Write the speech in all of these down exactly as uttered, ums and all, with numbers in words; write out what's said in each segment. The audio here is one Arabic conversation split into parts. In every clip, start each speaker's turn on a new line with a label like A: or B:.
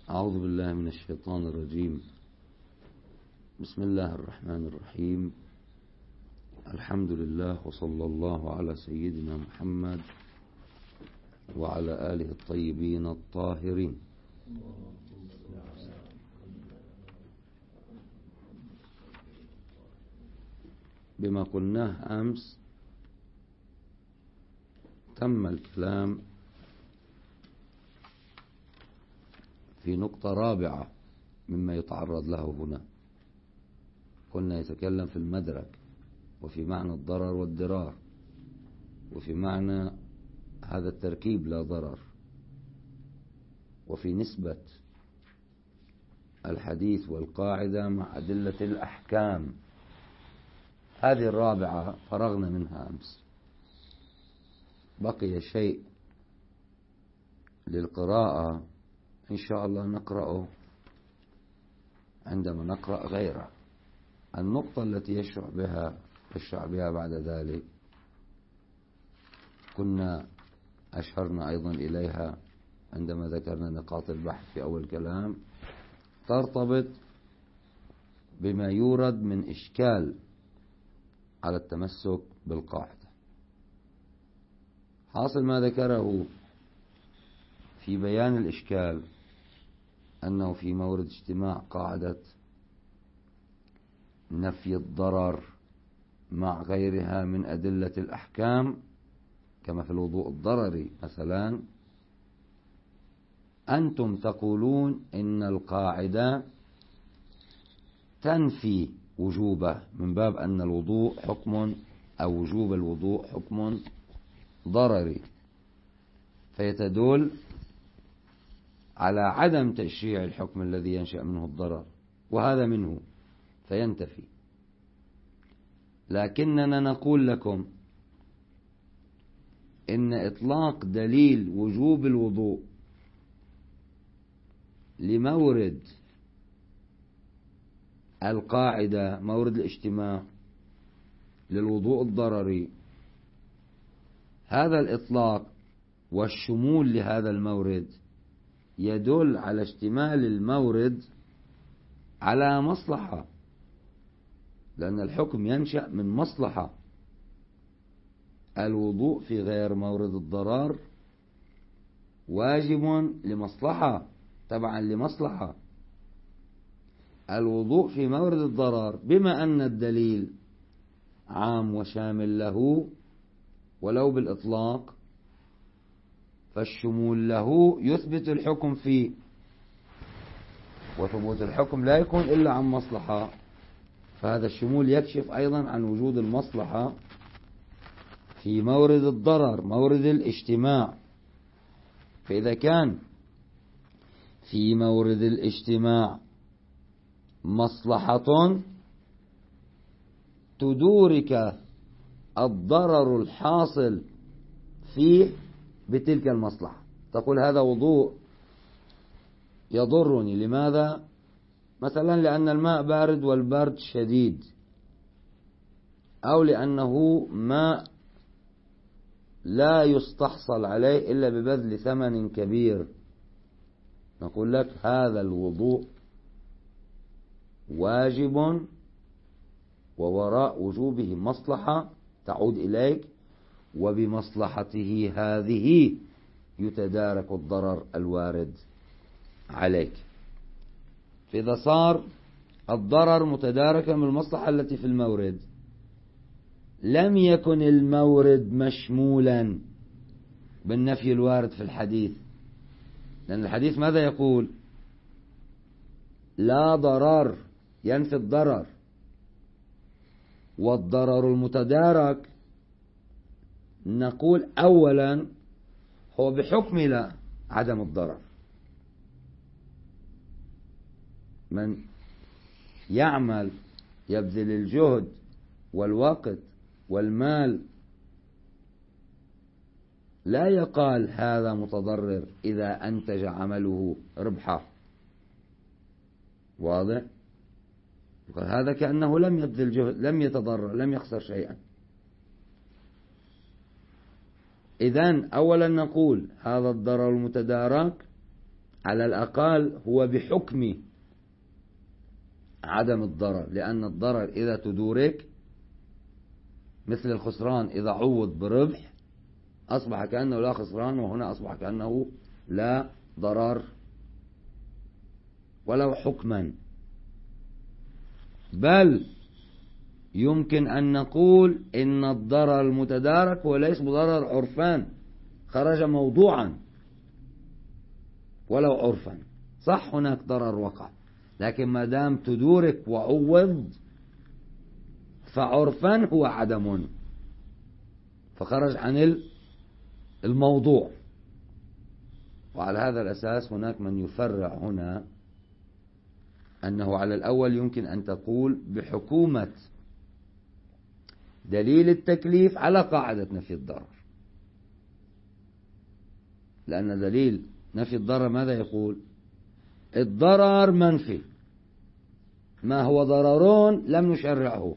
A: أعوذ بالله من الشيطان الرجيم. بسم الله الرحمن الرحيم. الحمد لله وصلى الله على سيدنا محمد وعلى آله الطيبين الطاهرين. بما قلناه أمس تم الكلام في نقطة رابعة مما يتعرض له هنا. قلنا يتكلم في المدرك وفي معنى الضرر والضرار وفي معنى هذا التركيب لا ضرر وفي نسبة الحديث والقاعدة مع أدلة الأحكام. هذه الرابعة فرغنا منها أمس، بقي شيء للقراءة إن شاء الله نقرأه عندما نقرأ غيره. النقطة التي يشرع بها يشرع بها بعد ذلك كنا أشرنا أيضا إليها عندما ذكرنا نقاط البحث في أول كلام، ترتبط بما يورد من إشكال على التمسك بالقاعدة. حاصل ما ذكره في بيان الإشكال أنه في مورد اجتماع قاعدة نفي الضرر مع غيرها من أدلة الأحكام كما في الوضوء الضرري مثلا، أنتم تقولون إن القاعدة تنفي وجوبه من باب أن الوضوء حكم أو وجوب الوضوء حكم ضرري، فيتدل على عدم تشريع الحكم الذي ينشأ منه الضرر، وهذا منه فينتفي. لكننا نقول لكم إن إطلاق دليل وجوب الوضوء لمورد القاعدة مورد الاجتماع للوضوء الضرري، هذا الإطلاق والشمول لهذا المورد يدل على اشتمال المورد على مصلحة، لأن الحكم ينشأ من مصلحة. الوضوء في غير مورد الضرر واجب لمصلحة، تبعا لمصلحة. الوضوء في مورد الضرر بما أن الدليل عام وشامل له ولو بالإطلاق، فالشمول له يثبت الحكم فيه، وثبوت الحكم لا يكون إلا عن مصلحة، فهذا الشمول يكشف أيضا عن وجود المصلحة في مورد الضرر مورد الاجتماع. فإذا كان في مورد الاجتماع مصلحة تدورك الضرر الحاصل فيه بتلك المصلحة، تقول هذا وضوء يضرني، لماذا؟ مثلا لأن الماء بارد والبرد شديد، أو لأنه ماء لا يستحصل عليه إلا ببذل ثمن كبير، نقول لك هذا الوضوء واجب ووراء وجوبه مصلحة تعود إليك، وبمصلحته هذه يتدارك الضرر الوارد عليك. فإذا صار الضرر متداركا من المصلحة التي في المورد، لم يكن المورد مشمولا بالنفي الوارد في الحديث، لأن الحديث ماذا يقول؟ لا ضرر، ينفي الضرر، والضرر المتدارك نقول أولا هو بحكم لا عدم الضرر. من يعمل يبذل الجهد والوقت والمال لا يقال هذا متضرر إذا أنتج عمله ربحا، واضح؟ هذا كأنه لم يبذل جهد، لم يتضرر، لم يخسر شيئا. إذن أولا نقول هذا الضرر المتدارك على الأقل هو بحكم عدم الضرر، لأن الضرر إذا تدورك مثل الخسران إذا عوض بربح أصبح كأنه لا خسران، وهنا أصبح كأنه لا ضرر ولو حكما. بل يمكن أن نقول إن الضرر المتدارك هو ليس بضرر عرفان، خرج موضوعا ولو عرفا، صح هناك ضرر وقع، لكن ما دام تدورك وعوض فعرفا هو عدم، فخرج عن الموضوع. وعلى هذا الأساس هناك من يفرع هنا أنه على الأول يمكن أن تقول بحكومة دليل التكليف على قاعدة نفي الضرر، لأن دليل نفي الضرر ماذا يقول؟ الضرر منفي، ما هو ضررون لم نشرعه.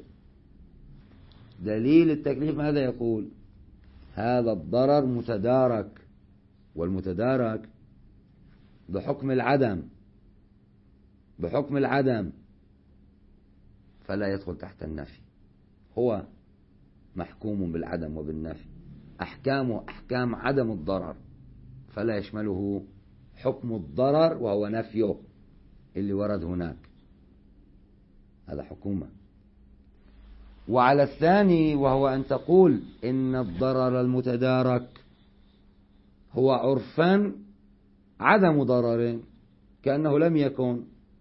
A: دليل التكليف ماذا يقول؟ هذا الضرر متدارك، والمتدارك بحكم العدم، بحكم العدم فلا يدخل تحت النفي، هو محكوم بالعدم وبالنفي، أحكامه أحكام عدم الضرر، فلا يشمله حكم الضرر وهو نفيه اللي ورد هناك، هذا حكومة. وعلى الثاني وهو أن تقول إن الضرر المتدارك هو عرفا عدم ضرر كأنه لم يكن،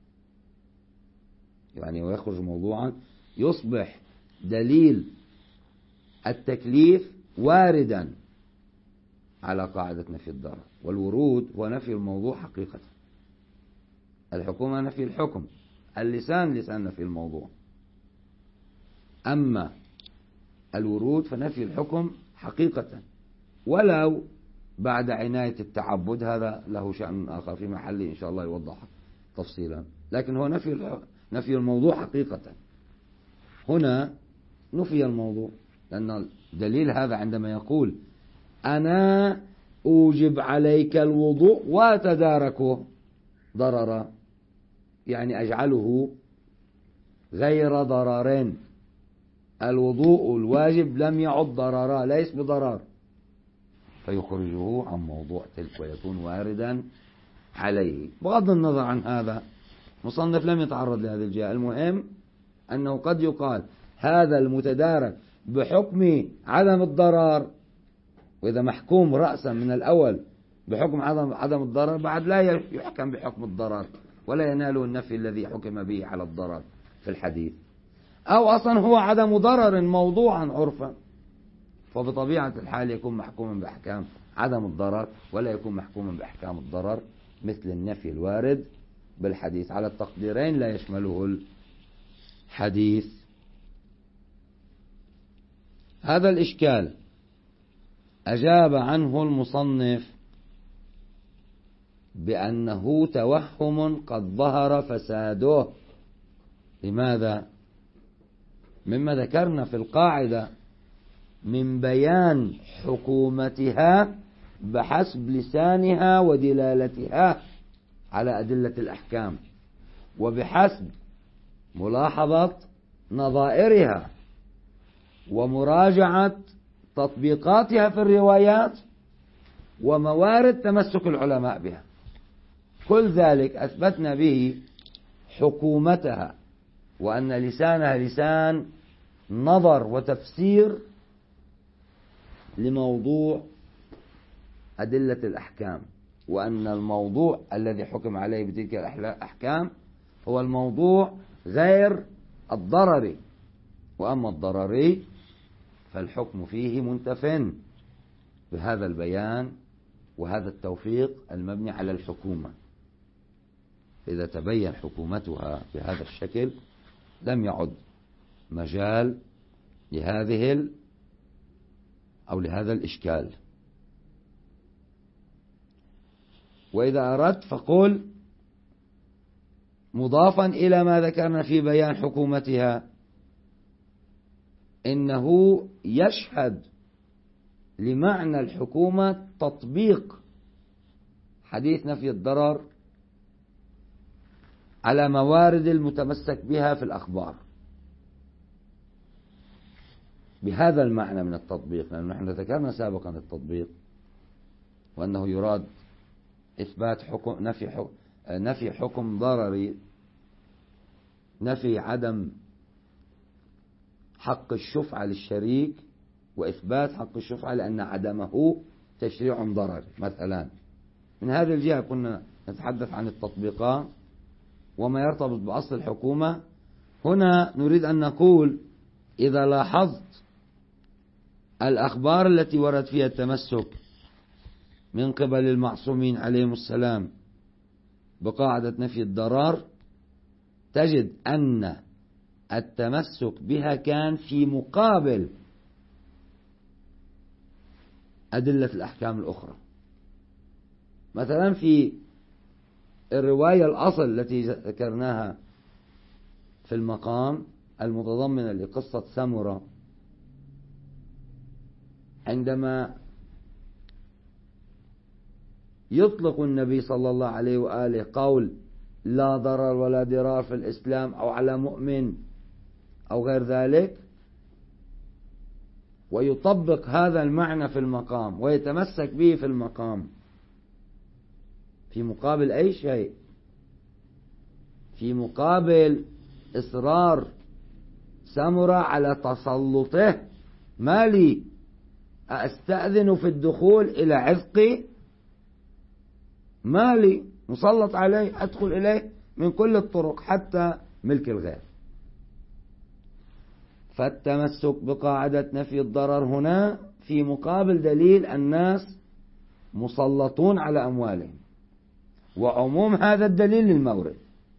A: يعني ويخرج موضوعا، يصبح دليل التكليف واردا على قاعدة نفي الضرر، والورود هو نفي الموضوع حقيقة، الحكومة نفي الحكم، اللسان لسان نفي الموضوع، أما الورود فنفي الحكم حقيقة، ولو بعد عناية التعبد، هذا له شأن آخر في محل إن شاء الله يوضح تفصيلا، لكن هو نفي نفي الموضوع حقيقة. هنا نفي الموضوع، لأن الدليل هذا عندما يقول أنا أوجب عليك الوضوء وتداركه ضررا، يعني أجعله غير ضررين، الوضوء الواجب لم يعد ضررا، ليس بضرر، فيخرجه عن موضوع تلك ويكون واردا عليه. بغض النظر عن هذا مصنف لم يتعرض لهذه الجهة، المهم أنه قد يقال هذا المتدارك بحكم عدم الضرر، وإذا محكوم رأسا من الأول بحكم عدم عدم الضرر بعد لا يحكم بحكم الضرر ولا يناله النفي الذي حكم به على الضرر في الحديث، أو أصلا هو عدم ضرر موضوعا عرفا، فبطبيعة الحال يكون محكوما بأحكام عدم الضرر ولا يكون محكوما بأحكام الضرر، مثل النفي الوارد بالحديث، على التقديرين لا يشمله الحديث. هذا الإشكال أجاب عنه المصنف بأنه توهم قد ظهر فساده. لماذا؟ مما ذكرنا في القاعدة من بيان حكومتها بحسب لسانها ودلالتها على أدلة الأحكام، وبحسب ملاحظة نظائرها ومراجعة تطبيقاتها في الروايات وموارد تمسك العلماء بها، كل ذلك أثبتنا به حكومتها، وأن لسانها لسان نظر وتفسير لموضوع أدلة الأحكام، وأن الموضوع الذي حكم عليه بتلك الأحكام هو الموضوع غير الضرري، وأما الضرري فالحكم فيه منتف بهذا البيان وهذا التوفيق المبني على الحكومة. إذا تبين حكومتها بهذا الشكل لم يعد مجال لهذه ال أو لهذا الإشكال. وإذا أردت فقل مضافا إلى ما ذكرنا في بيان حكومتها إنه يشهد لمعنى الحكومة تطبيق حديث نفي الضرر على موارد المتمسك بها في الأخبار بهذا المعنى من التطبيق، لأنه نحن ذكرنا سابقا التطبيق وأنه يراد إثبات حكم نفي حكم, نفي حكم ضرري، نفي عدم حق الشفعة للشريك، وإثبات حق الشفعة لأن عدمه تشريع ضرري مثلا. من هذه الجهة كنا نتحدث عن التطبيقات وما يرتبط بأصل الحكومة. هنا نريد أن نقول إذا لاحظت الأخبار التي ورد فيها التمسك من قبل المعصومين عليهم السلام بقاعدة نفي الضرر، تجد أن التمسك بها كان في مقابل أدلة الأحكام الأخرى. مثلا في الرواية الأصل التي ذكرناها في المقام المتضمنة لقصة سمرة، عندما يطلق النبي صلى الله عليه وآله قول لا ضرر ولا ضرار في الإسلام أو على مؤمن أو غير ذلك، ويطبق هذا المعنى في المقام ويتمسك به في المقام في مقابل أي شيء، في مقابل إصرار سمرة على تسلطه، ما لي أستأذن في الدخول إلى عذقي، ما لي مسلط عليه أدخل إليه من كل الطرق حتى ملك الغير. فالتمسك بقاعدة نفي الضرر هنا في مقابل دليل الناس مسلطون على أموالهم، وعموم هذا الدليل للمورد.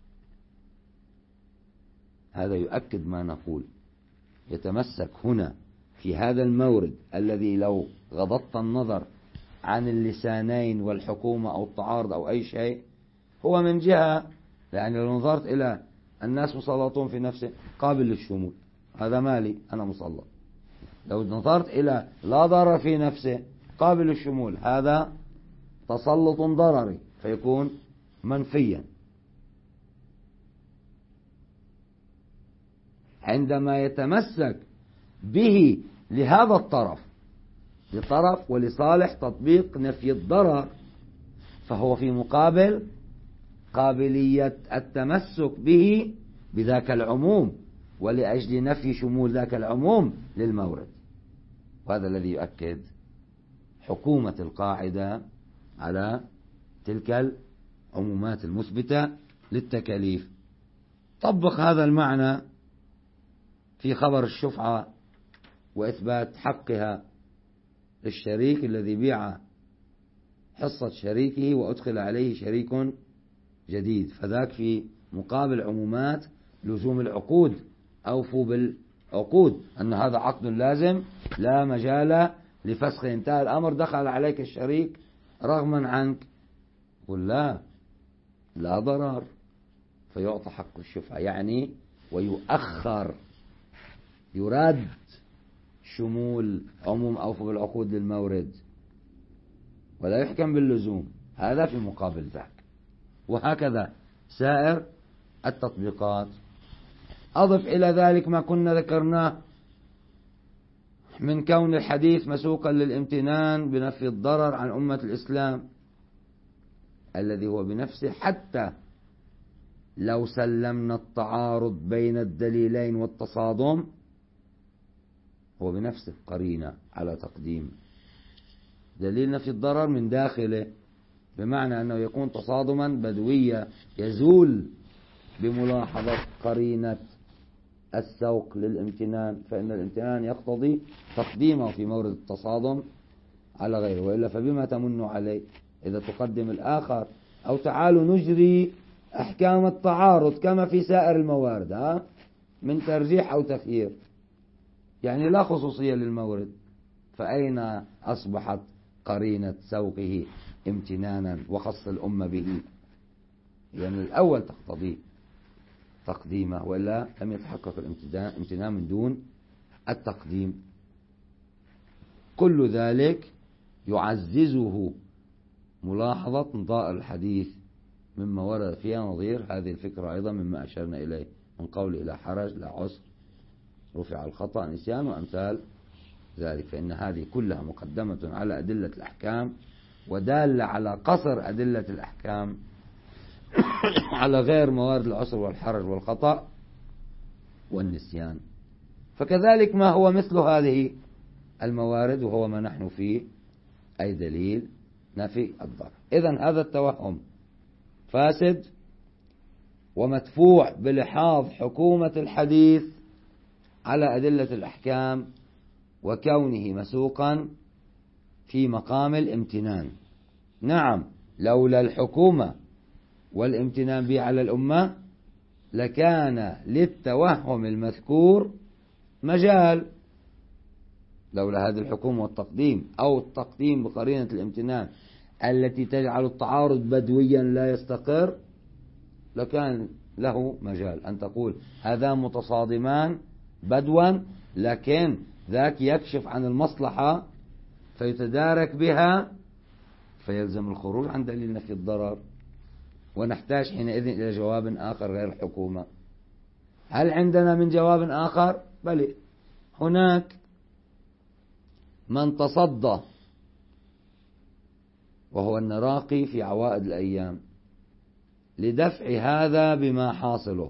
A: هذا يؤكد ما نقول، يتمسك هنا في هذا المورد الذي لو غضضت النظر عن اللسانين والحكومة أو التعارض أو أي شيء، هو من جهة يعني لو نظرت إلى الناس مسلطون في نفسه قابل للشمول، هذا مالي أنا مسلط. لو نظرت إلى لا ضرر في نفسه قابل للشمول، هذا تسلط ضرري فيكون منفيا. عندما يتمسك به لهذا الطرف، لطرف ولصالح تطبيق نفي الضرر، فهو في مقابل قابلية التمسك به بذاك العموم ولأجل نفي شمول ذاك العموم للمورد. وهذا الذي يؤكد حكومة القاعدة على تلك العمومات المثبتة للتكاليف. طبق هذا المعنى في خبر الشفعة وإثبات حقها للشريك الذي بيع حصة شريكه وأدخل عليه شريك جديد، فذاك في مقابل عمومات لزوم العقود، أوفوا بالعقود، أن هذا عقد لازم لا مجال لفسخ، انتهى الأمر دخل عليك الشريك رغما عنك، قل لا لا ضرر، فيعطى حق الشفعة يعني ويؤخر، يراد شمول عموم أوفوا بالعقود للمورد ولا يحكم باللزوم، هذا في مقابل ذاك. وهكذا سائر التطبيقات. أضف إلى ذلك ما كنا ذكرناه من كون الحديث مسوقا للامتنان بنفي الضرر عن أمة الإسلام الذي هو بنفسه، حتى لو سلمنا التعارض بين الدليلين والتصادم هو بنفسه قرينة على تقديم دليل نفي الضرر من داخله، بمعنى أنه يكون تصادما بدوية يزول بملاحظة قرينة السوق للامتنان، فإن الامتنان يقتضي تقديمه في مورد التصادم على غيره، وإلا فبما تمن عليه إذا تقدم الآخر. أو تعالوا نجري أحكام التعارض كما في سائر الموارد، ها من ترجيح أو تخيير، يعني لا خصوصية للمورد، فأين أصبحت قرينة سوقه امتنانا وخص الأمة به؟ يعني الأول تقتضي تقديمه، وإلا لم يتحقق الامتنان من دون التقديم. كل ذلك يعززه ملاحظة ضاء الحديث مما ورد فيها نظير هذه الفكرة أيضا مما أشرنا إليه من قول لا حرج لا عسر رفع الخطأ نسيان وأمثال ذلك، فإن هذه كلها مقدمة على أدلة الأحكام ودالة على قصر أدلة الأحكام على غير موارد العسر والحرج والخطأ والنسيان. فكذلك ما هو مثل هذه الموارد وهو ما نحن فيه أي دليل نفي الضرر. إذن هذا التوهم فاسد ومدفوع بلحاظ حكومة الحديث على أدلة الأحكام وكونه مسوقا في مقام الامتنان. نعم، لولا الحكومة والامتنان به على الأمة لكان للتوهم المذكور مجال، لولا هذه الحكومة والتقديم أو التقديم بقرينة الامتنان التي تجعل التعارض بدويا لا يستقر لكان له مجال أن تقول هذا متصادمان بدوا، لكن ذاك يكشف عن المصلحة فيتدارك بها فيلزم الخروج عن دليل نفي الضرر، ونحتاج حينئذ إلى جواب آخر غير الحكومة. هل عندنا من جواب آخر؟ بل هناك من تصدى وهو النراقي في عوائد الأيام لدفع هذا بما حاصله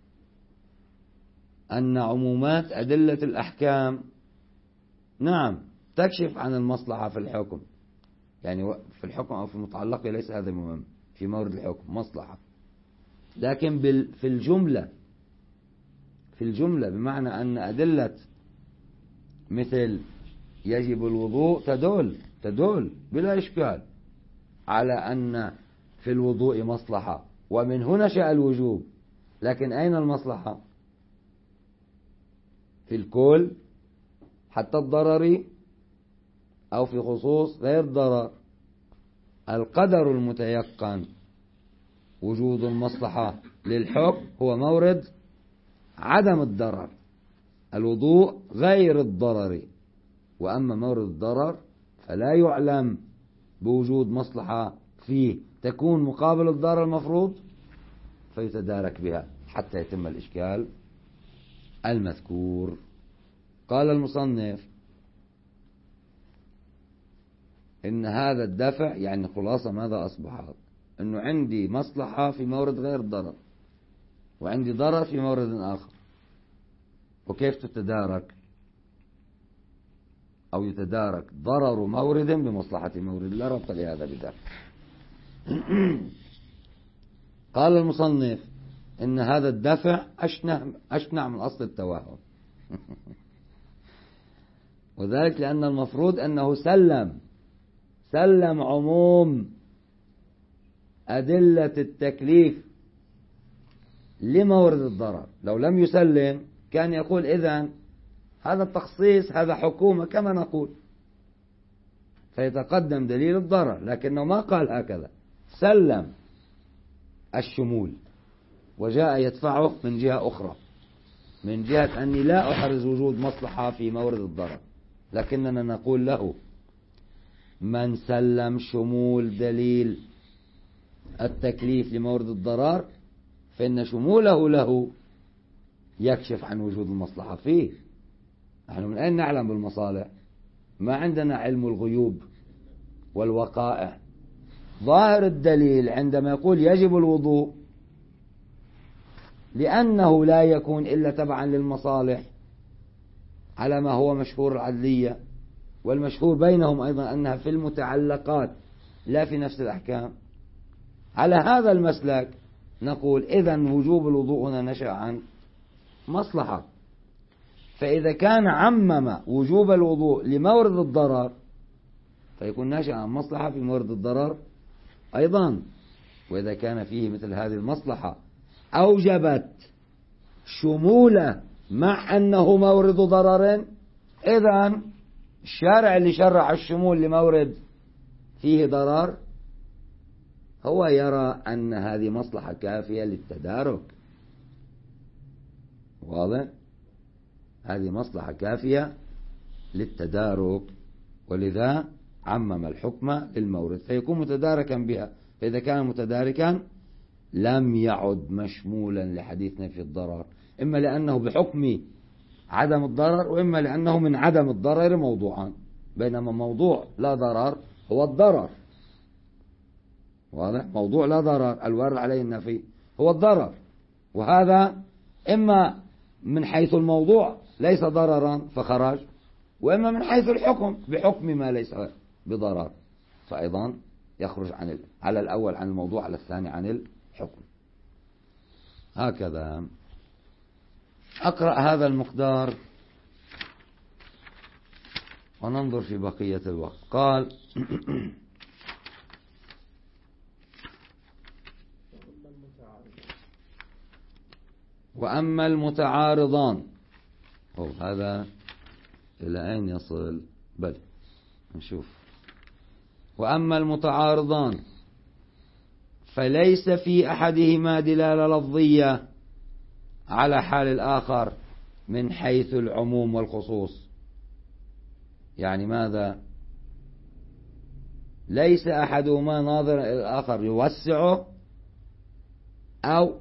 A: أن عمومات أدلة الأحكام نعم تكشف عن المصلحة في الحكم، يعني في الحكم أو في المتعلق ليس هذا مهم، في مورد الحكم مصلحة، لكن في الجملة في الجملة بمعنى أن أدلة مثل يجب الوضوء تدل تدل بلا إشكال على أن في الوضوء مصلحة، ومن هنا شاء الوجوب، لكن أين المصلحة؟ في الكل حتى الضرر أو في خصوص غير الضرر؟ القدر المتيقن وجود المصلحة للحكم هو مورد عدم الضرر، الوضوء غير الضرر، وأما مورد الضرر فلا يعلم بوجود مصلحة فيه تكون مقابل الضرر المفروض فيتدارك بها حتى يتم الإشكال المذكور. قال المصنف إن هذا الدفع يعني خلاصة ماذا أصبح؟ أنه عندي مصلحة في مورد غير الضرر وعندي ضرر في مورد آخر، وكيف تتدارك أو يتدارك ضرر مورد بمصلحة مورد؟ لا ربط لهذا بذلك. قال المصنف إن هذا الدفع أشنع, أشنع من أصل التوهم وذلك لأن المفروض أنه سلم سلم عموم أدلة التكليف لمورد الضرر. لو لم يسلم كان يقول إذن هذا التخصيص هذا حكومة كما نقول فيتقدم دليل الضرر، لكنه ما قال هكذا، سلم الشمول وجاء يدفعه من جهة أخرى، من جهة أني لا أحرز وجود مصلحة في مورد الضرر، لكننا نقول له من سلم شمول دليل التكليف لمورد الضرر فإن شموله له يكشف عن وجود المصلحة فيه. نحن من أين نعلم بالمصالح؟ ما عندنا علم الغيوب والوقائع. ظاهر الدليل عندما يقول يجب الوضوء لأنه لا يكون إلا تبعا للمصالح على ما هو مشهور العدلية، والمشهور بينهم أيضا أنها في المتعلقات لا في نفس الأحكام. على هذا المسلك نقول إذن وجوب الوضوء هنا نشأ عن مصلحة، فإذا كان عمم وجوب الوضوء لمورد الضرر فيكون ناشئ عن مصلحة في مورد الضرر أيضا، وإذا كان فيه مثل هذه المصلحة أوجبت شمولة مع أنه مورد ضرر، إذن الشارع اللي شرع الشمول لمورد فيه ضرر هو يرى أن هذه مصلحة كافية للتدارك. واضح؟ هذه مصلحة كافية للتدارك، ولذا عمم الحكم للمورد فيكون متداركا بها. فإذا كان متداركا لم يعد مشمولا لحديث نفي الضرر، إما لأنه بحكم عدم الضرر، وإما لأنه من عدم الضرر موضوعان، بينما موضوع لا ضرر هو الضرر. واضح؟ موضوع لا ضرر الوارد عليه النفي هو الضرر، وهذا إما من حيث الموضوع ليس ضررا فخرج، وإما من حيث الحكم بحكم ما ليس بضرر، فأيضا يخرج عن على الأول عن الموضوع، على الثاني عن الحكم. هكذا. أقرأ هذا المقدار وننظر في بقية الوقت. قال: وأما المتعارضان. أو هذا إلى أين يصل؟ بل نشوف. وأما المتعارضان فليس في أحدهما دلالة لفظية على حال الآخر من حيث العموم والخصوص. يعني ماذا؟ ليس أحدهما ناظر إلى الآخر يوسعه أو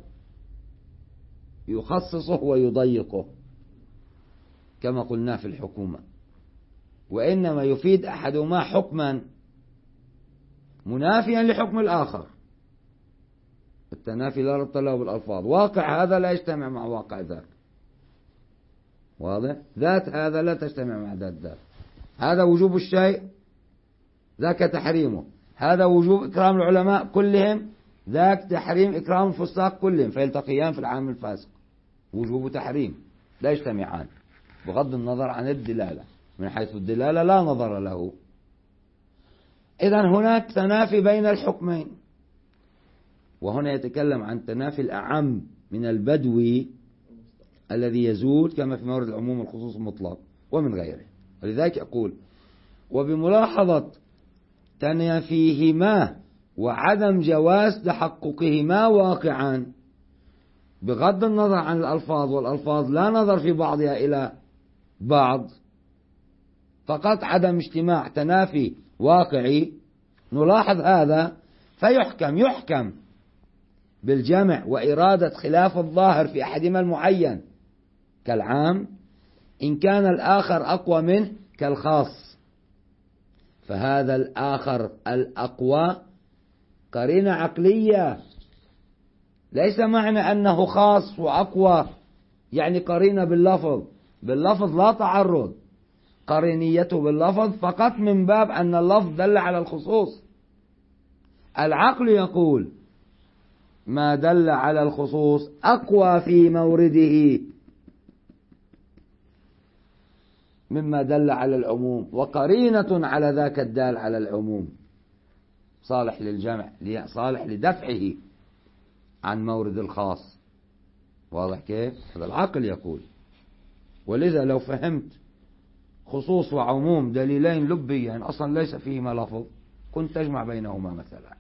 A: يخصصه ويضيقه كما قلنا في الحكومة، وإنما يفيد أحدهما حكما منافيا لحكم الآخر. التنافي لا ربط له بالألفاظ، واقع هذا لا يجتمع مع واقع ذاك. واضح؟ ذات هذا لا تجتمع مع ذات ذاك. هذا وجوب الشيء، ذاك تحريمه. هذا وجوب إكرام العلماء كلهم، ذاك تحريم إكرام الفساق كلهم، فيلتقيان في العام الفاسق. وجوب تحريم لا يجتمعان بغض النظر عن الدلالة. من حيث الدلالة لا نظر له. إذن هناك تنافي بين الحكمين. وهنا يتكلم عن تنافي الأعم من البدوي الذي يزول كما في مورد العموم والخصوص المطلق ومن غيره. ولذلك يقول: وبملاحظة تنافيهما وعدم جواز تحققهما واقعا بغض النظر عن الألفاظ، والألفاظ لا نظر في بعضها إلى بعض، فقط عدم اجتماع تنافي واقعي، نلاحظ هذا فيحكم يحكم بالجمع وإرادة خلاف الظاهر في أحدهما المعين كالعام إن كان الآخر أقوى منه كالخاص. فهذا الآخر الأقوى قرينة عقلية، ليس معنى أنه خاص وأقوى يعني قرينة باللفظ. باللفظ لا تعرض، قرينيته باللفظ فقط من باب أن اللفظ دل على الخصوص. العقل يقول ما دل على الخصوص أقوى في مورده مما دل على العموم، وقرينة على ذاك الدال على العموم صالح للجمع، صالح لدفعه عن مورد الخاص. واضح كيف؟ هذا العقل يقول. ولذا لو فهمت خصوص وعموم دليلين لبيين أصلا ليس فيهما لفظ، كنت تجمع بينهما مثلا،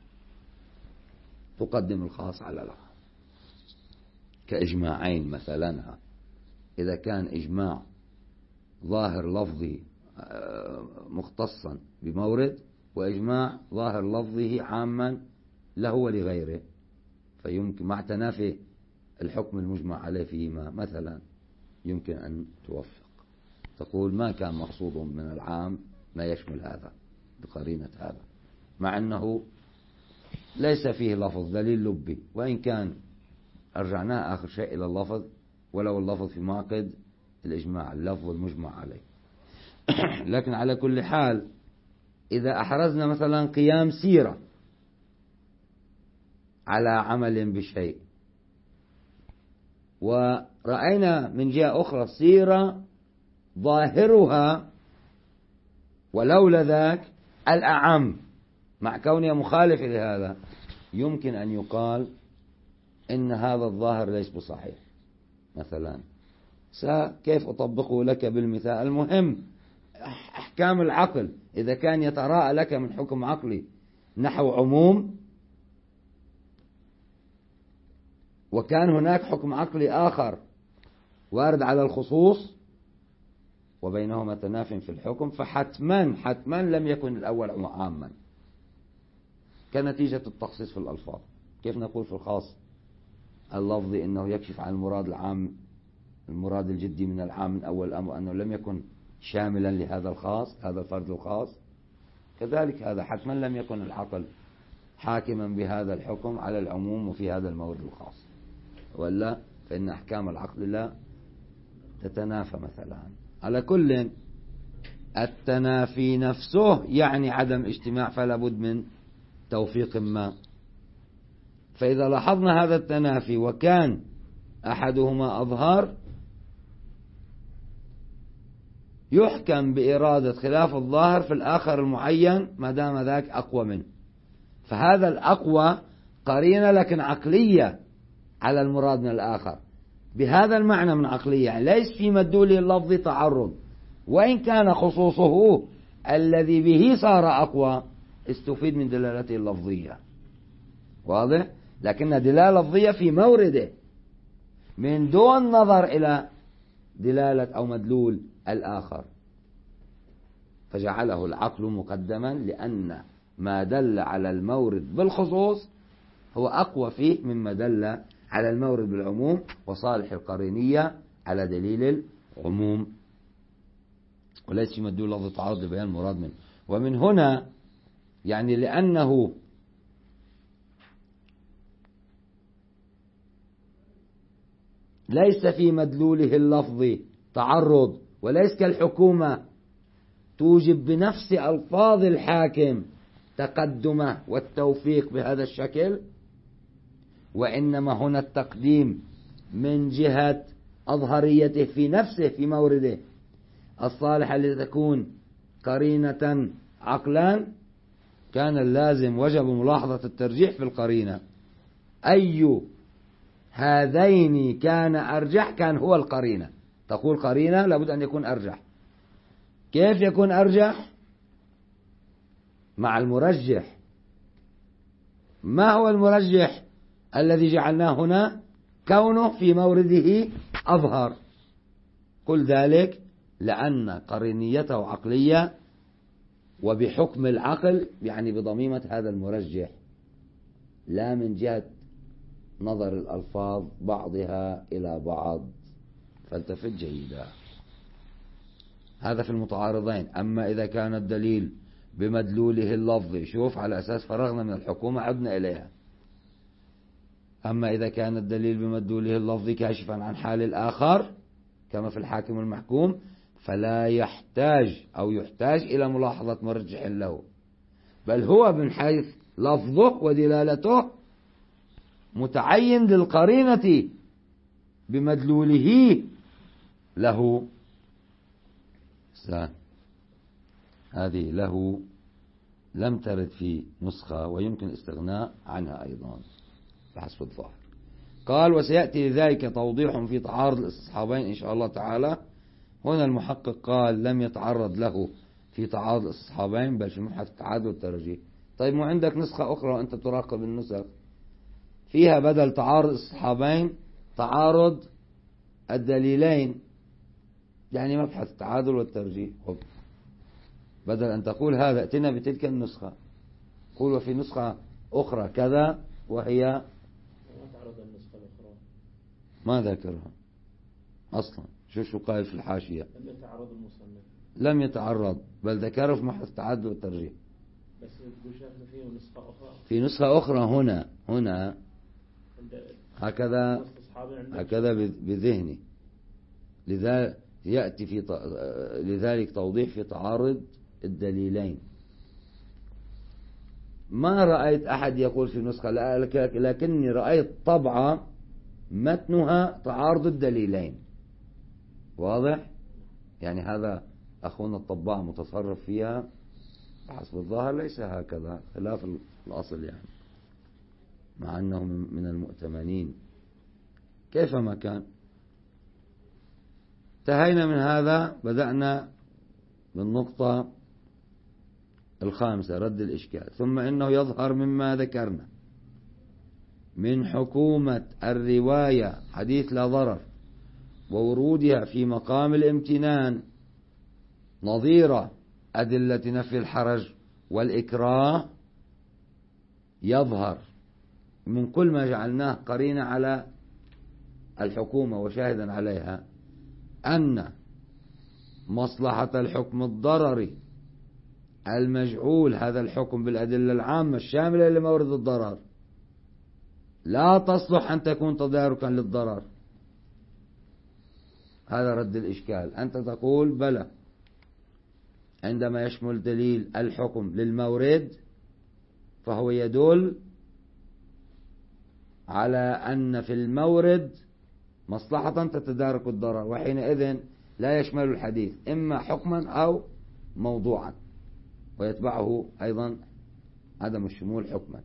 A: تقدم الخاص على العام كإجماعين مثلا. إذا كان إجماع ظاهر لفظي مختصا بمورد، وإجماع ظاهر لفظه عاما له ولغيره، فيمكن مع تنافي الحكم المجمع عليه فيهما مثلا يمكن أن توفق، تقول ما كان مقصود من العام ما يشمل هذا بقرينة هذا، مع أنه ليس فيه لفظ دليل لبي، وإن كان أرجعناه آخر شيء إلى اللفظ، ولو اللفظ في معقد الإجماع اللفظ المجمع عليه. لكن على كل حال إذا أحرزنا مثلا قيام سيرة على عمل بشيء، ورأينا من جهة أخرى سيرة ظاهرها ولولا ذاك الأعم مع كونها مخالفة لهذا، يمكن أن يقال إن هذا الظاهر ليس بصحيح مثلا. كيف أطبقه لك بالمثال؟ المهم أحكام العقل إذا كان يتراءى لك من حكم عقلي نحو عموم، وكان هناك حكم عقلي آخر وارد على الخصوص وبينهما تناف في الحكم، فحتما حتما لم يكن الأول عاما كنتيجة التخصيص في الألفاظ. كيف نقول في الخاص اللفظي إنه يكشف عن المراد العام، المراد الجدي من العام من أول الأمر، أنه لم يكن شاملا لهذا الخاص، هذا الفرد الخاص. كذلك هذا حتما لم يكن العقل حاكما بهذا الحكم على العموم وفي هذا المورد الخاص، ولا فإن أحكام العقل لا تتنافى مثلا. على كل التنافي نفسه يعني عدم اجتماع، فلا بد من توفيق ما. فإذا لاحظنا هذا التنافي وكان أحدهما أظهر، يحكم بإرادة خلاف الظاهر في الآخر المعين ما دام ذاك أقوى منه. فهذا الأقوى قرينة لكن عقلية على المراد من الآخر، بهذا المعنى من عقلية، يعني ليس في مدلوله اللفظي تعرض، وإن كان خصوصه الذي به صار أقوى استفيد من دلالته اللفظية، واضح؟ لكن دلالة لفظية في مورده من دون نظر إلى دلالة أو مدلول الآخر، فجعله العقل مقدما لأن ما دل على المورد بالخصوص هو أقوى فيه مما دل على المورد بالعموم، وصالح القرينية على دليل العموم، وليس في مدلول لفظ تعارض لبيان المراد منه. ومن هنا يعني لأنه ليس في مدلوله اللفظي تعرض، وليس كالحكومة توجب بنفس ألفاظ الحاكم تقدمه والتوفيق بهذا الشكل، وإنما هنا التقديم من جهة أظهريته في نفسه في مورده الصالحة لتكون قرينة عقلا. كان اللازم وجب ملاحظة الترجيح في القرينة، أي هذين كان أرجح كان هو القرينة. تقول قرينة لابد أن يكون أرجح. كيف يكون أرجح؟ مع المرجح. ما هو المرجح الذي جعلناه هنا؟ كونه في مورده أظهر. كل ذلك لأن قرينيته عقلية، وبحكم العقل يعني بضميمة هذا المرجح، لا من جهة نظر الألفاظ بعضها إلى بعض. فالتفت جيدا. هذا في المتعارضين. أما إذا كان الدليل بمدلوله اللفظي، شوف على أساس فرغنا من الحكومة عدنا إليها. أما إذا كان الدليل بمدلوله اللفظي كاشفا عن حال الآخر كما في الحاكم المحكوم، فلا يحتاج أو يحتاج إلى ملاحظة مرجح له، بل هو من حيث لفظه ودلالته متعين للقرينة بمدلوله له. هذه له لم ترد في نسخة ويمكن الاستغناء عنها أيضا بحسب الظاهر. قال وسيأتي لذلك توضيح في تعارض الاستصحابين إن شاء الله تعالى. هنا المحقق قال لم يتعرض له في تعارض الاستصحابين بل في مبحث التعادل والترجيح. طيب ما عندك نسخة أخرى وأنت تراقب النسخ فيها بدل تعارض الاستصحابين تعارض الدليلين، يعني مبحث التعادل والترجيح. بدل أن تقول هذا ائتنا بتلك النسخة، قول وفي نسخة أخرى كذا، وهي ما ذكرها أصلا. شو شو قال في الحاشية؟
B: لم يتعرض المصنف،
A: لم يتعرض بل ذكره في محض التعدد والترجيح.
B: بس فيه نسخة أخرى،
A: في نسخة أخرى هنا هنا هكذا هكذا بذهني. لذا يأتي في ط... لذلك توضيح في تعارض الدليلين. ما رأيت أحد يقول في نسخة، لكني رأيت طبعة متنها تعارض الدليلين. واضح؟ يعني هذا أخونا الطباع متصرف فيها حسب الظاهر ليس هكذا، خلاف الأصل يعني، مع أنه من المؤتمنين كيفما كان. انتهينا من هذا، بدأنا بالنقطة الخامسة رد الإشكال. ثم إنه يظهر مما ذكرنا من حكومة الرواية حديث لا ضرر وورودها في مقام الامتنان نظير أدلة نفي الحرج والإكراه، يظهر من كل ما جعلناه قرينة على الحكومة وشاهدا عليها أن مصلحة الحكم الضرري المجعول هذا الحكم بالأدلة العامة الشاملة لمورد الضرر لا تصلح أن تكون تداركا للضرر. هذا رد الإشكال. أنت تقول بلى عندما يشمل دليل الحكم للمورد فهو يدل على أن في المورد مصلحة تتدارك الضرر، وحينئذ لا يشمل الحديث إما حكما أو موضوعا، ويتبعه أيضا عدم الشمول حكما.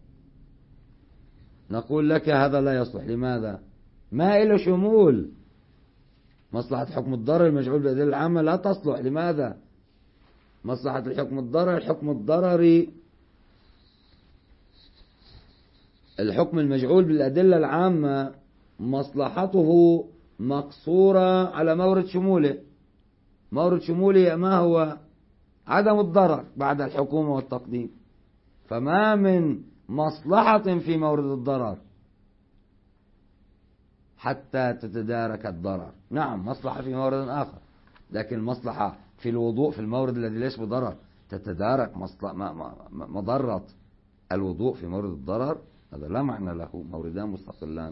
A: نقول لك هذا لا يصلح. لماذا؟ ما إله شمول. مصلحة حكم الضرر المجعول بالأدلة العامة لا تصلح. لماذا؟ مصلحة الحكم الضرر الحكم الضرري الحكم المجعول بالأدلة العامة مصلحته مقصورة على مورد شموله. مورد شموله ما هو؟ عدم الضرر بعد الحكومة والتقديم. فما من مصلحة في مورد الضرر حتى تتدارك الضرر. نعم مصلحة في مورد آخر، لكن المصلحة في الوضوء في المورد الذي ليس بضرر تتدارك مضرة الوضوء في مورد الضرر، هذا لا معنى له، موردان مستقلان.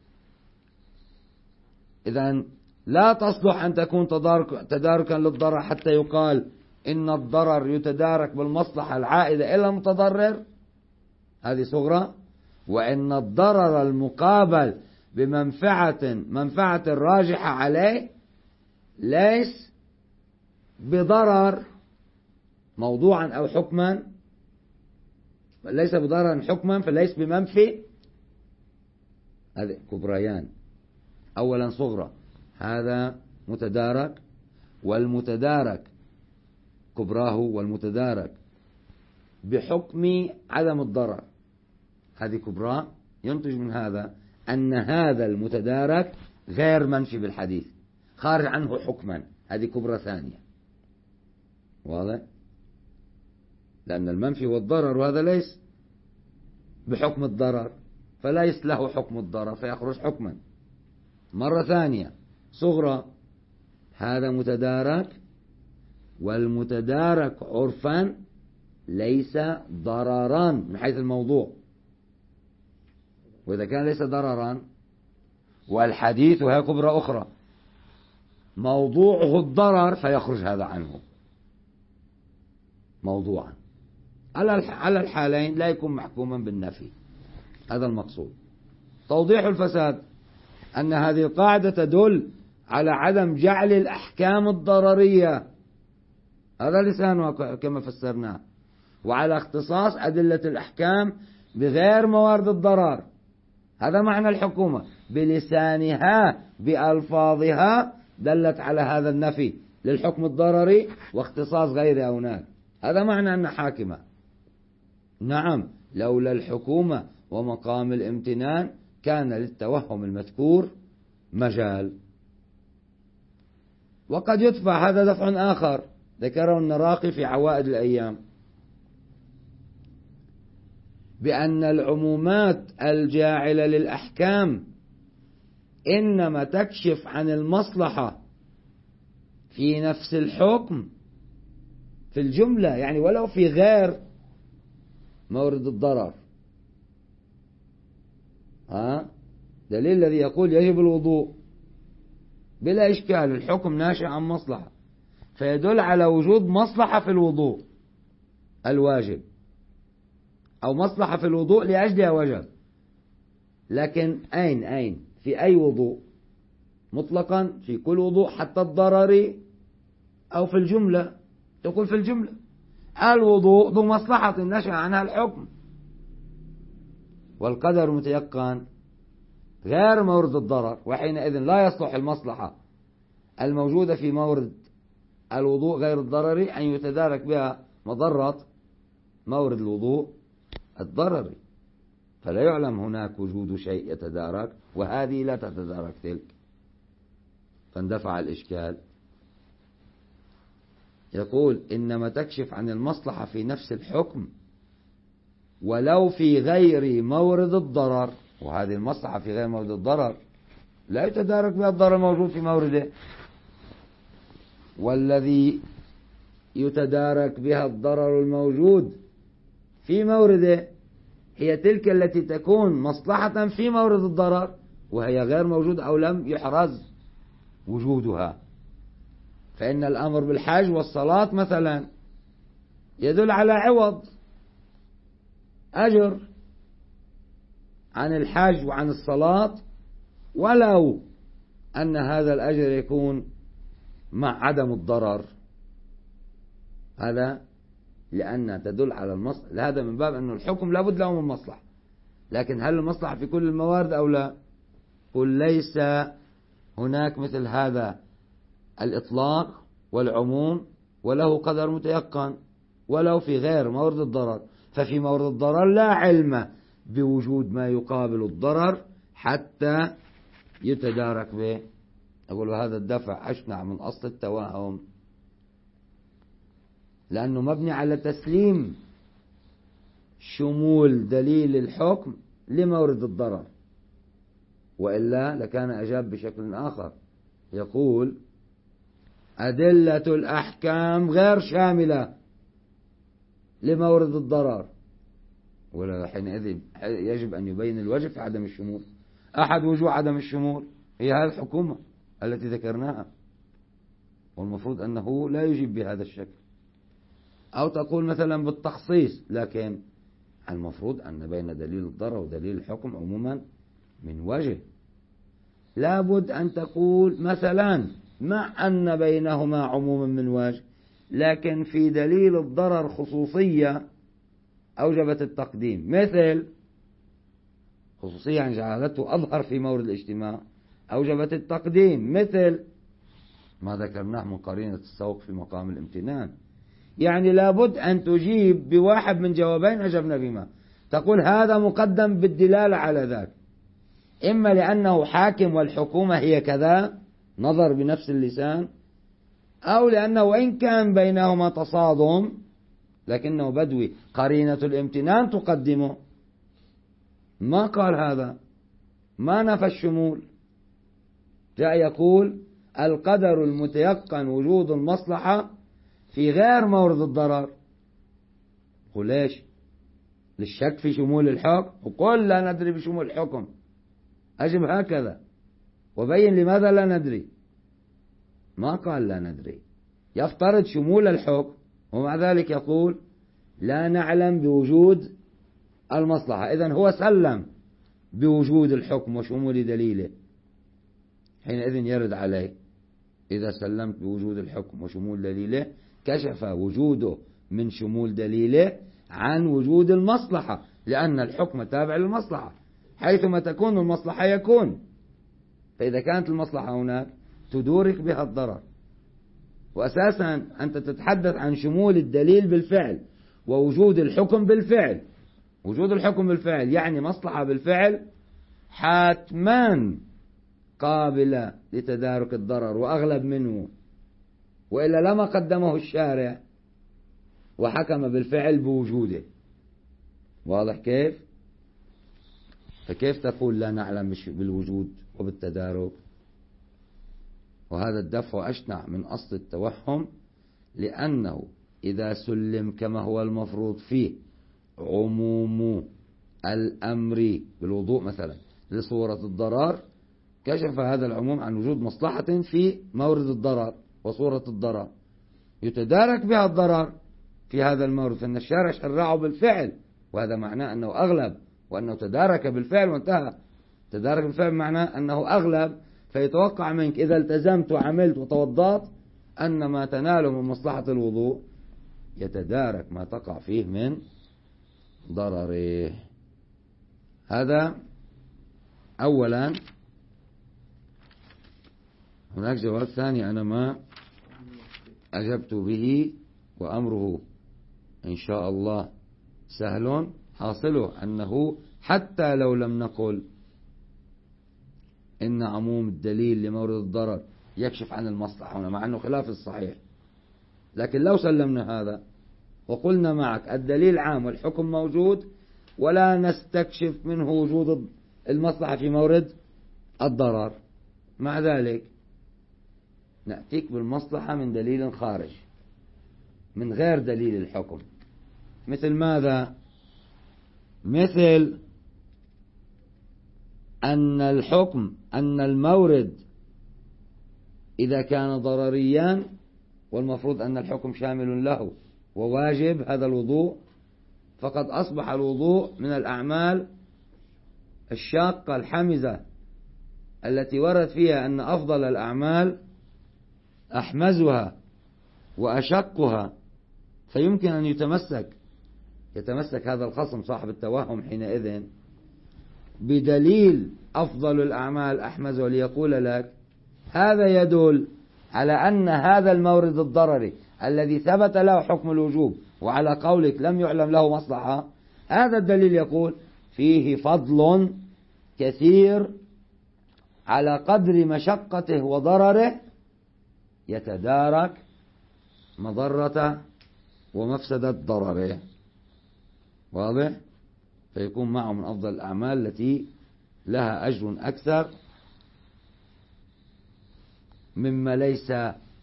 A: إذن لا تصلح أن تكون تدارك تداركا للضرر حتى يقال إن الضرر يتدارك بالمصلحة العائدة إلى المتضرر، هذه صغرى. وإن الضرر المقابل بمنفعة منفعة راجحة عليه ليس بضرر موضوعا أو حكما، ليس بضرر حكما فليس بمنفي. هذه كبريان. أولا صغرى، هذا متدارك، والمتدارك كبراه والمتدارك بحكم عدم الضرر، هذه كبرى. ينتج من هذا أن هذا المتدارك غير منفي بالحديث، خارج عنه حكما، هذه كبرى ثانية. واضح؟ لأن المنفي والضرر وهذا ليس بحكم الضرر فليس له حكم الضرر فيخرج حكما. مرة ثانية صغرى، هذا متدارك، والمتدارك عرفا ليس ضررا من حيث الموضوع، وإذا كان ليس ضررا والحديث وهي كبرى أخرى موضوعه الضرر فيخرج هذا عنه موضوعا. على الحالين لا يكون محكوما بالنفي، هذا المقصود. توضيح الفساد أن هذه القاعدة تدل على عدم جعل الأحكام الضررية، هذا لسانه كما فسرناه، وعلى اختصاص أدلة الأحكام بغير موارد الضرر. هذا معنى الحكومة، بلسانها بألفاظها دلت على هذا النفي للحكم الضرري واختصاص غير هناك. هذا معنى أن حاكمة. نعم لولا الحكومة ومقام الامتنان كان للتوهم المذكور مجال. وقد يدفع هذا دفع آخر ذكره النراقي في عوائد الأيام، بأن العمومات الجاعلة للأحكام إنما تكشف عن المصلحة في نفس الحكم في الجملة، يعني ولو في غير مورد الضرر. ها دليل الذي يقول يجب الوضوء بلا إشكال، الحكم ناشئ عن مصلحة، فيدل على وجود مصلحة في الوضوء الواجب أو مصلحة في الوضوء لأجلها وجب. لكن أين أين في أي وضوء؟ مطلقا في كل وضوء حتى الضرري، أو في الجملة؟ تقول في الجملة الوضوء ذو مصلحة نشأ عنها الحكم، والقدر متيقن غير مورد الضرر، وحينئذ لا يصلح المصلحة الموجودة في مورد الوضوء غير الضرري أن يتدارك بها مضرة مورد الوضوء الضرري، فلا يعلم هناك وجود شيء يتدارك وهذه لا تتدارك تلك، فاندفع الإشكال. يقول إنما تكشف عن المصلحة في نفس الحكم ولو في غير مورد الضرر، وهذه المصلحة في غير مورد الضرر لا يتدارك بها الضرر الموجود في مورده، والذي يتدارك بها الضرر الموجود في مورده هي تلك التي تكون مصلحة في مورد الضرر وهي غير موجود أو لم يحرز وجودها. فإن الأمر بالحج والصلاة مثلا يدل على عوض أجر عن الحج وعن الصلاة، ولو أن هذا الأجر يكون مع عدم الضرر. هذا لأن تدل على المصلحة، هذا من باب أن الحكم لابد له من المصلحة، لكن هل المصلحة في كل الموارد أو لا؟ قل ليس هناك مثل هذا الإطلاق والعموم وله قدر متيقن ولو في غير مورد الضرر. ففي مورد الضرر لا علم بوجود ما يقابل الضرر حتى يتدارك به. أقول هذا الدفع أشنع من أصل التوهم، لأنه مبني على تسليم شمول دليل الحكم لمورد الضرر، وإلا لكان أجاب بشكل آخر، يقول أدلة الأحكام غير شاملة لمورد الضرر، ولا حينئذ يجب أن يبين الوجه في عدم الشمول. أحد وجوه عدم الشمول هي هذه الحكومة التي ذكرناها، والمفروض أنه لا يجيب بهذا الشكل. أو تقول مثلا بالتخصيص، لكن المفروض أن بين دليل الضرر ودليل الحكم عموما من وجه. لابد أن تقول مثلا مع أن بينهما عموما من وجه، لكن في دليل الضرر خصوصية أوجبت التقديم، مثل خصوصية عن جعلته أظهر في مورد الاجتماع أوجبت التقديم، مثل ما ذكرناه من قرينة السوق في مقام الامتنان. يعني لابد أن تجيب بواحد من جوابين أجبنا بما، تقول هذا مقدم بالدلالة على ذاك، إما لأنه حاكم والحكومة هي كذا نظر بنفس اللسان، أو لأنه وإن كان بينهما تصادم لكنه بدوي قرينة الامتنان تقدمه. ما قال هذا، ما نفى الشمول، جاء يقول القدر المتيقن وجود المصلحة في غير مورد الضرر. قل ليش؟ للشك في شمول الحكم، وقل لا ندري بشمول الحكم، أجب هكذا وبين لماذا لا ندري. ما قال لا ندري، يفترض شمول الحكم ومع ذلك يقول لا نعلم بوجود المصلحة. إذن هو سلم بوجود الحكم وشمول دليله، حينئذ يرد عليه إذا سلمت بوجود الحكم وشمول دليله كشف وجوده من شمول دليله عن وجود المصلحة، لأن الحكم تابع للمصلحة، حيثما تكون المصلحة يكون. فإذا كانت المصلحة هناك تدورك بها الضرر. وأساسا أنت تتحدث عن شمول الدليل بالفعل ووجود الحكم بالفعل. وجود الحكم بالفعل يعني مصلحة بالفعل حتما قابلة لتدارك الضرر وأغلب منه، وإلا لما قدمه الشارع وحكم بالفعل بوجوده. واضح كيف؟ فكيف تقول لا نعلم بالوجود وبالتدارك؟ وهذا الدفع أشنع من أصل التوهم، لأنه إذا سلم كما هو المفروض فيه عموم الأمر بالوضوء مثلا لصورة الضرر، كشف هذا العموم عن وجود مصلحة في مورد الضرر وصورة الضرر يتدارك بها الضرر في هذا المورد، فإن الشارع شرعه بالفعل، وهذا معناه أنه أغلب وأنه تدارك بالفعل وانتهى. تدارك بالفعل معناه أنه أغلب، فيتوقع منك إذا التزمت وعملت وتوضأت أن ما تناله من مصلحة الوضوء يتدارك ما تقع فيه من ضرره. هذا أولا. هناك جواب ثاني أنا ما أجبت به، وأمره إن شاء الله سهل، حاصله أنه حتى لو لم نقل إن عموم الدليل لمورد الضرر يكشف عن المصلحة هنا، مع أنه خلاف الصحيح، لكن لو سلمنا هذا وقلنا معك الدليل عام والحكم موجود، ولا نستكشف منه وجود المصلحة في مورد الضرر. مع ذلك نأتيك بالمصلحة من دليل خارج من غير دليل الحكم. مثل ماذا؟ مثل أن الحكم أن المورد إذا كان ضرريا والمفروض أن الحكم شامل له وواجب هذا الوضوء، فقد أصبح الوضوء من الأعمال الشاقة الحمزة التي ورد فيها أن أفضل الأعمال أحمزها وأشقها، فيمكن أن يتمسك يتمسك هذا الخصم صاحب التوهم حينئذ بدليل أفضل الأعمال أحمزها ليقول لك هذا يدل على أن هذا المورد الضرري الذي ثبت له حكم الوجوب وعلى قولك لم يعلم له مصلحة، هذا الدليل يقول فيه فضل كثير على قدر مشقته وضرره يتدارك مضرة ومفسدة ضرره. واضح؟ فيكون معه من أفضل الأعمال التي لها أجر أكثر مما ليس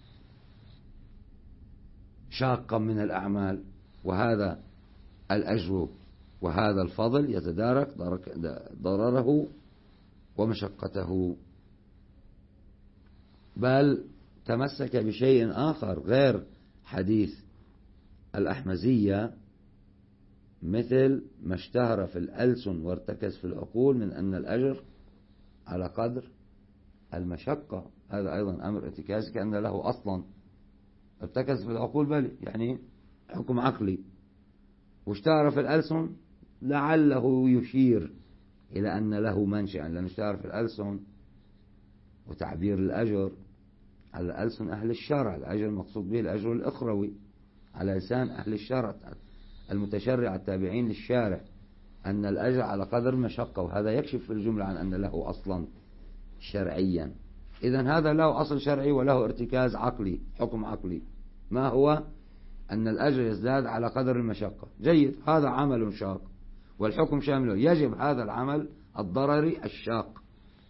A: شاقا من الأعمال، وهذا الأجر وهذا الفضل يتدارك ضرره ومشقته. بل تمسك بشيء آخر غير حديث الأحمزية، مثل ما اشتهر في الألسن وارتكز في العقول من أن الأجر على قدر المشقة. هذا أيضا أمر ارتكازي كأن له أصلا ارتكز في العقول، بل يعني حكم عقلي. واشتهر في الألسن لعله يشير إلى أن له منشأ، لأن اشتهر في الألسن وتعبير الأجر على الألسن أهل الشرع، الأجر المقصود به الأجر الأخروي على لسان أهل الشرع المتشرع التابعين للشارع، أن الأجر على قدر المشقة، وهذا يكشف في الجملة عن أن له أصلا شرعيا. إذن هذا له أصل شرعي وله ارتكاز عقلي، حكم عقلي. ما هو؟ أن الأجر يزداد على قدر المشقة. جيد، هذا عمل شاق والحكم شامله، يجب هذا العمل الضرري الشاق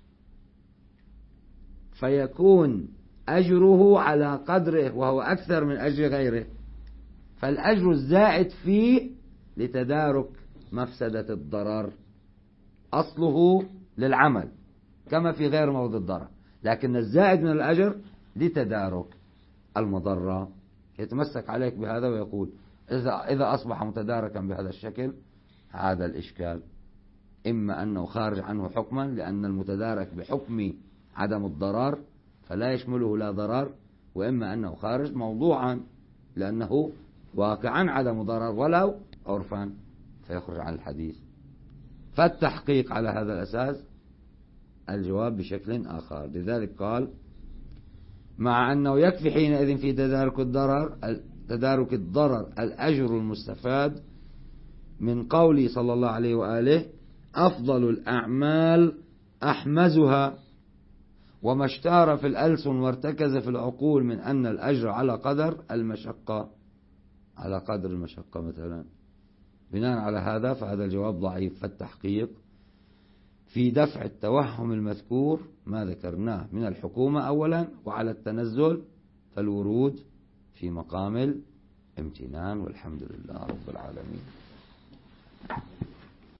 A: فيكون أجره على قدره وهو أكثر من أجر غيره، فالأجر الزائد فيه لتدارك مفسدة الضرر، أصله للعمل كما في غير موضع الضرر، لكن الزائد من الأجر لتدارك المضرة. يتمسك عليك بهذا ويقول إذا إذا أصبح متداركا بهذا الشكل هذا الإشكال، إما أنه خارج عنه حكما لأن المتدارك بحكم عدم الضرر فلا يشمله لا ضرر، وإما أنه خارج موضوعا لأنه واقعا عدم ضرر ولو عرفا فيخرج عن الحديث. فالتحقيق على هذا الأساس الجواب بشكل آخر. لذلك قال مع أنه يكفي حينئذ في تدارك الضرر تدارك الضرر الأجر المستفاد من قوله صلى الله عليه وآله أفضل الأعمال أحمزها، وما اشتهر في الألسن وارتكز في العقول من أن الأجر على قدر المشقة، على قدر المشقة مثلا. بناء على هذا فهذا الجواب ضعيف. فالتحقيق في دفع التوهم المذكور ما ذكرناه من الحكومة أولا، وعلى التنزل فالورود في مقام الامتنان، والحمد لله رب العالمين.